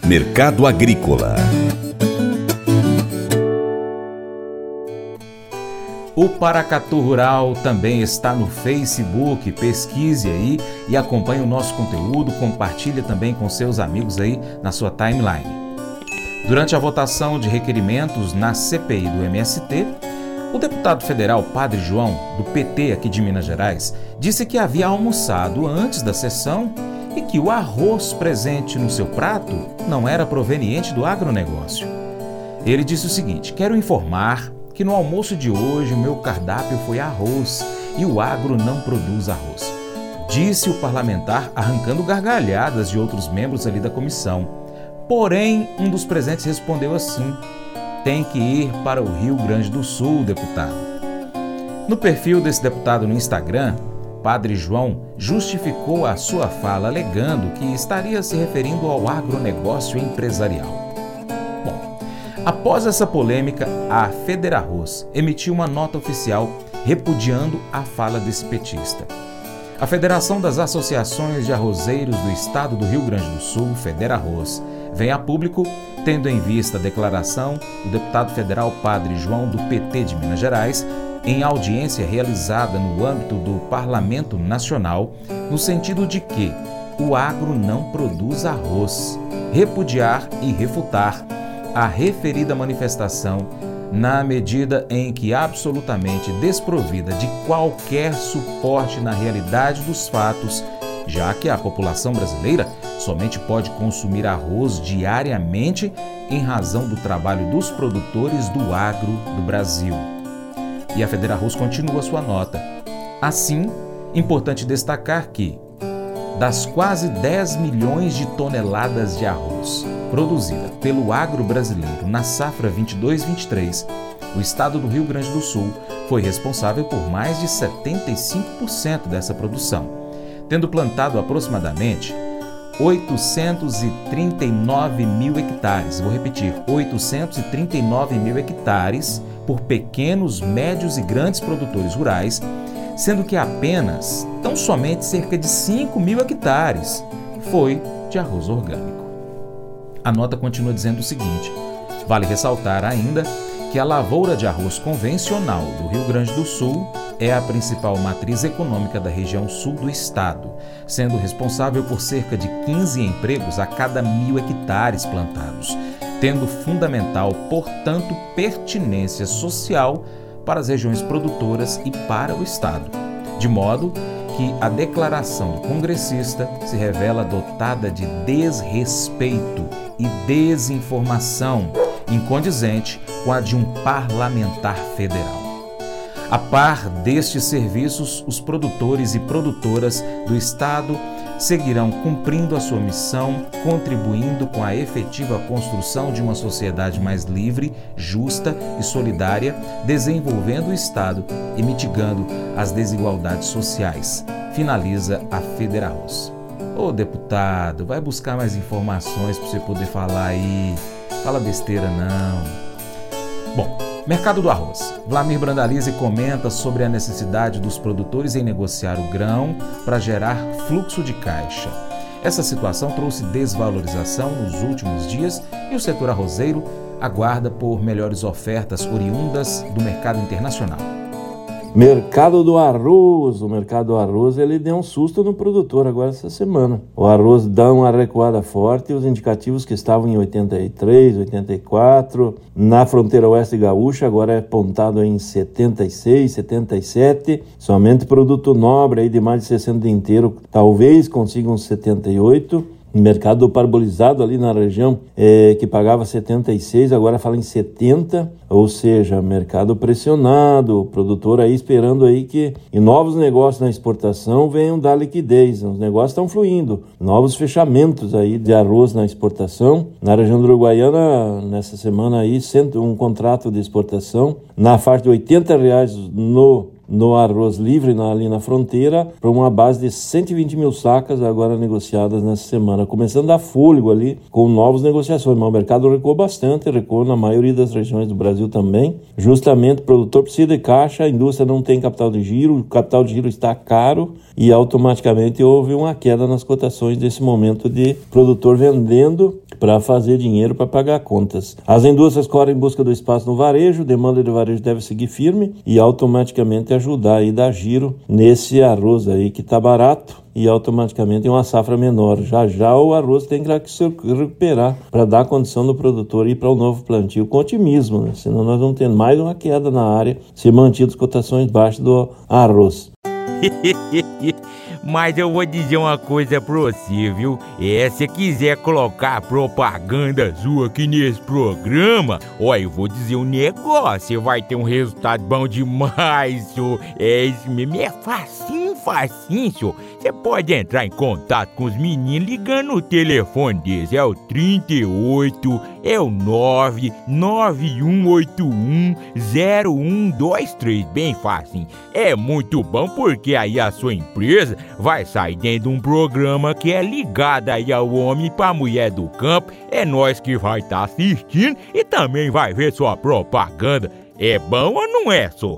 Mercado Agrícola. O Paracatu Rural também está no Facebook, pesquise aí e acompanhe o nosso conteúdo, compartilhe também com seus amigos aí na sua timeline. Durante a votação de requerimentos na CPI do MST, o deputado federal Padre João, do PT aqui de Minas Gerais, disse que havia almoçado antes da sessão e que o arroz presente no seu prato não era proveniente do agronegócio. Ele disse o seguinte: quero informar que no almoço de hoje o meu cardápio foi arroz e o agro não produz arroz, disse o parlamentar, arrancando gargalhadas de outros membros ali da comissão. Porém, um dos presentes respondeu assim: tem que ir para o Rio Grande do Sul, deputado. No perfil desse deputado no Instagram, Padre João justificou a sua fala alegando que estaria se referindo ao agronegócio empresarial. Após essa polêmica, a Federarroz emitiu uma nota oficial repudiando a fala desse petista. A Federação das Associações de Arrozeiros do Estado do Rio Grande do Sul, Federarroz, vem a público, tendo em vista a declaração do deputado federal Padre João do PT de Minas Gerais, em audiência realizada no âmbito do Parlamento Nacional, no sentido de que o agro não produz arroz, repudiar e refutar a referida manifestação na medida em que absolutamente desprovida de qualquer suporte na realidade dos fatos, já que a população brasileira somente pode consumir arroz diariamente em razão do trabalho dos produtores do agro do Brasil. E a Federarroz continua sua nota. Assim, importante destacar que, das quase 10 milhões de toneladas de arroz produzida pelo agro brasileiro na safra 22-23, o estado do Rio Grande do Sul foi responsável por mais de 75% dessa produção, tendo plantado aproximadamente 839 mil hectares, vou repetir, 839 mil hectares por pequenos, médios e grandes produtores rurais, sendo que apenas, tão somente cerca de 5 mil hectares foi de arroz orgânico. A nota continua dizendo o seguinte: vale ressaltar ainda que a lavoura de arroz convencional do Rio Grande do Sul é a principal matriz econômica da região sul do estado, sendo responsável por cerca de 15 empregos a cada 1.000 hectares plantados, tendo fundamental, portanto, pertinência social para as regiões produtoras e para o estado, de modo que a declaração do congressista se revela dotada de desrespeito e desinformação, incondizente com a de um parlamentar federal. A par destes serviços, os produtores e produtoras do estado seguirão cumprindo a sua missão, contribuindo com a efetiva construção de uma sociedade mais livre, justa e solidária, desenvolvendo o Estado e mitigando as desigualdades sociais, finaliza a Federarroz. Ô deputado, vai buscar mais informações para você poder falar aí. Fala besteira não. Bom, mercado do arroz. Vlamir Brandalize comenta sobre a necessidade dos produtores em negociar o grão para gerar fluxo de caixa. Essa situação trouxe desvalorização nos últimos dias e o setor arrozeiro aguarda por melhores ofertas oriundas do mercado internacional. Mercado do arroz. O mercado do arroz ele deu um susto no produtor agora essa semana. O arroz dá uma recuada forte, os indicativos que estavam em 83, 84, na fronteira oeste gaúcha, agora é apontado em 76, 77. Somente produto nobre aí de mais de 60 inteiro, talvez consiga uns 78. Mercado parbolizado ali na região que pagava 76, agora fala em 70, ou seja, mercado pressionado, o produtor aí esperando aí que novos negócios na exportação venham dar liquidez, os negócios estão fluindo, novos fechamentos aí de arroz na exportação, na região do Uruguaiana, nessa semana aí, um contrato de exportação na faixa de R$80 no arroz livre ali na fronteira, para uma base de 120 mil sacas agora negociadas nessa semana, começando a dar fôlego ali com novas negociações, mas o mercado recuou bastante, recuou na maioria das regiões do Brasil também, justamente o produtor precisa de caixa, a indústria não tem capital de giro, o capital de giro está caro e automaticamente houve uma queda nas cotações desse momento de produtor vendendo para fazer dinheiro para pagar contas. As indústrias correm em busca do espaço no varejo, a demanda do varejo deve seguir firme e automaticamente ajudar a dar giro nesse arroz aí que está barato e automaticamente tem uma safra menor. Já o arroz tem que se recuperar para dar condição do produtor ir para o novo plantio com otimismo, né? Senão nós vamos ter mais uma queda na área se mantidas cotações baixas do arroz. Mas eu vou dizer uma coisa pra você, viu? Se quiser colocar propaganda sua aqui nesse programa, eu vou dizer um negócio, você vai ter um resultado bom demais, senhor. Isso mesmo, é facinho, senhor. Você pode entrar em contato com os meninos ligando o telefone deles, é o 38, é o 991810123, bem facinho. É muito bom porque aí a sua empresa vai sair dentro de um programa que é ligado aí ao homem pra mulher do campo. É nós que vai estar assistindo e também vai ver sua propaganda. É bom ou não é, só?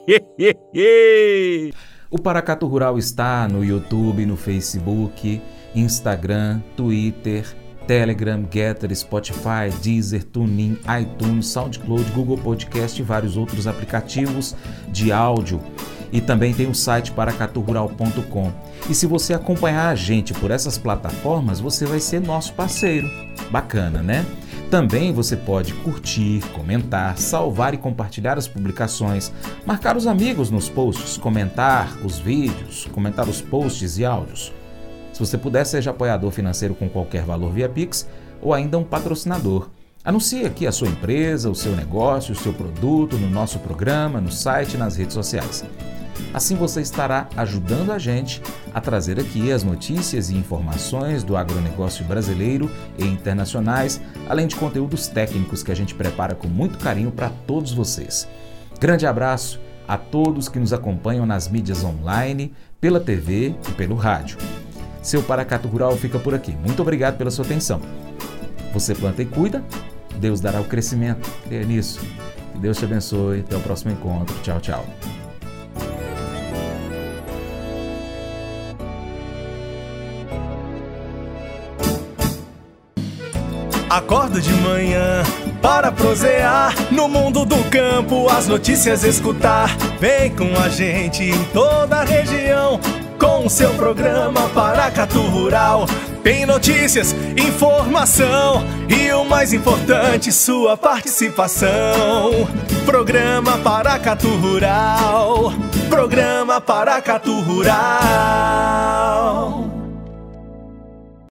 O Paracatu Rural está no YouTube, no Facebook, Instagram, Twitter, Telegram, Getter, Spotify, Deezer, TuneIn, iTunes, SoundCloud, Google Podcast e vários outros aplicativos de áudio. E também tem o site paracaturural.com. E se você acompanhar a gente por essas plataformas, você vai ser nosso parceiro. Bacana, né? Também você pode curtir, comentar, salvar e compartilhar as publicações, marcar os amigos nos posts, comentar os vídeos, comentar os posts e áudios. Se você puder, seja apoiador financeiro com qualquer valor via Pix ou ainda um patrocinador. Anuncie aqui a sua empresa, o seu negócio, o seu produto no nosso programa, no site e nas redes sociais. Assim você estará ajudando a gente a trazer aqui as notícias e informações do agronegócio brasileiro e internacionais, além de conteúdos técnicos que a gente prepara com muito carinho para todos vocês. Grande abraço a todos que nos acompanham nas mídias online, pela TV e pelo rádio. Seu Paracatu Rural fica por aqui. Muito obrigado pela sua atenção. Você planta e cuida, Deus dará o crescimento. Creia nisso. Que Deus te abençoe. Até o próximo encontro. Tchau, tchau. Acordo de manhã para prosear no mundo do campo, as notícias escutar. Vem com a gente em toda a região com o seu programa Paracatu Rural. Tem notícias, informação e o mais importante, sua participação. Programa Paracatu Rural. Programa Paracatu Rural.